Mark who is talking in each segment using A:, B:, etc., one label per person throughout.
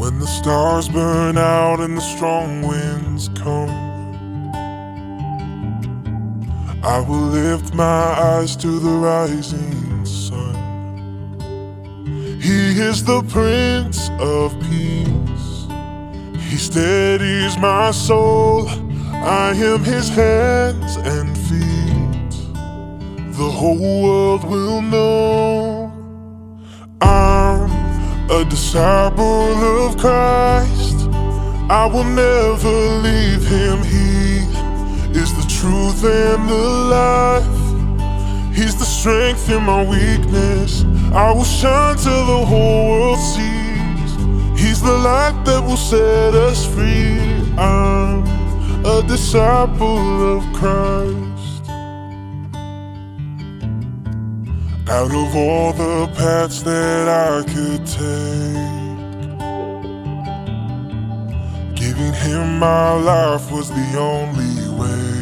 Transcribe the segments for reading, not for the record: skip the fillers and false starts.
A: When the stars burn out and the strong winds come, I will lift my eyes to the rising sun. He is the Prince of Peace. He steadies my soul. I am His hands and feet. The whole world will know I'm a disciple of Christ. I will never leave Him. He is the truth and the life. He's the strength in my weakness. I will shine till the whole world sees. He's the light that will set us free. I'm a disciple of Christ. Out of all the paths that I could take, giving Him my life was the only way.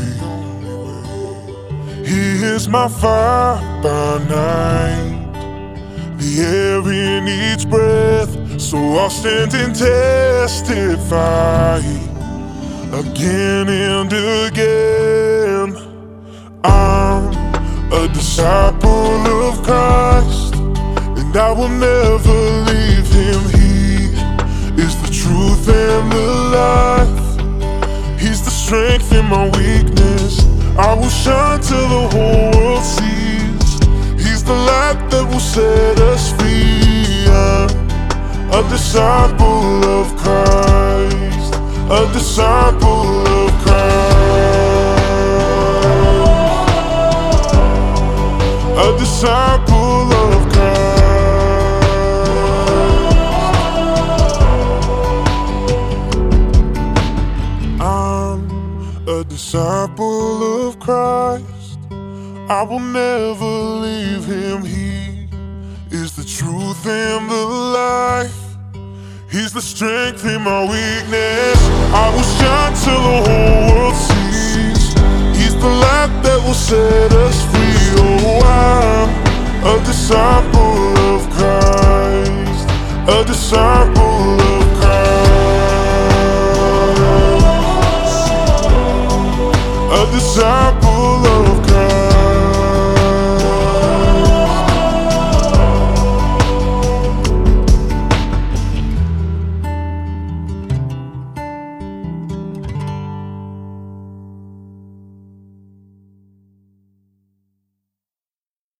A: He is my fire by night, the air in each breath. So I'll stand and testify again and again. I'm a disciple of Christ, and I will never leave Him. He is the truth and the life. He's the strength in my weakness. I will shine till the whole world sees. He's the light that will set us free. I'm a disciple of Christ, a disciple of Christ, a disciple of Christ. I'm a disciple of Christ. I will never leave Him. He is the truth and the life. He's the strength in my weakness. I will shine till the whole world sees. He's the light that will set us free. Oh, I'm a disciple of Christ, a disciple of Christ, a disciple.